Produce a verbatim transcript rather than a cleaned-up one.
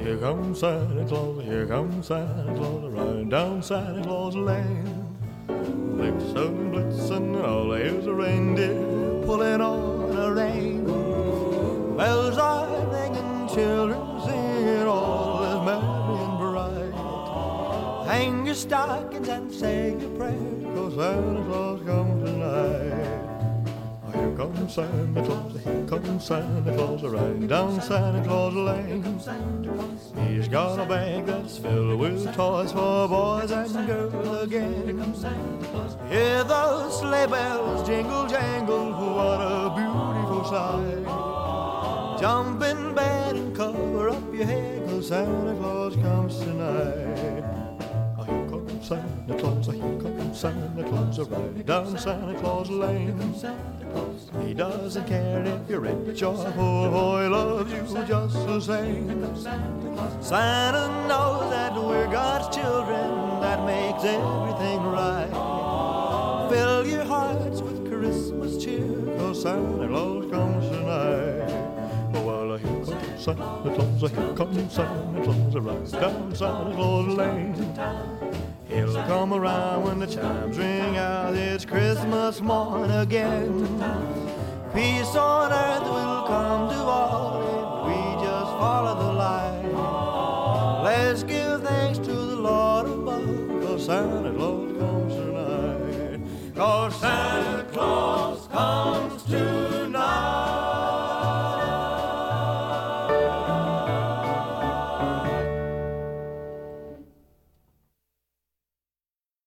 Here comes Santa Claus, here comes Santa Claus, riding down Santa Claus Lane. Blitzen, blitzen, all here's a reindeer pulling on a rein. Bells are ringing, children singing, all is merry and bright. Hang your stockings and say your prayers, 'cause Santa Claus comes tonight. Here comes Santa Claus, here comes Santa Claus, riding down Santa Claus Lane. He's got a bag that's filled with toys for boys and girls again. Hear those sleigh bells jingle jangle, what a beautiful sight. Jump in bed and cover up your head, 'cause Santa Claus comes tonight. Here comes Santa Claus, here comes Santa Claus, riding down Santa Claus Lane. He doesn't care if you're rich or poor, oh, he loves you just the same. Santa knows that we're God's children, that makes everything right. Fill your hearts with Christmas cheer, 'cause Santa Claus comes tonight. Well, here comes Santa Claus, here comes Santa Claus, right down Santa Claus Lane. He'll come around when the chimes ring out, it's Christmas morn again. Peace on earth will come to all if we just follow the light. Let's give thanks to the Lord above, 'cause Santa Claus comes tonight. 'Cause Santa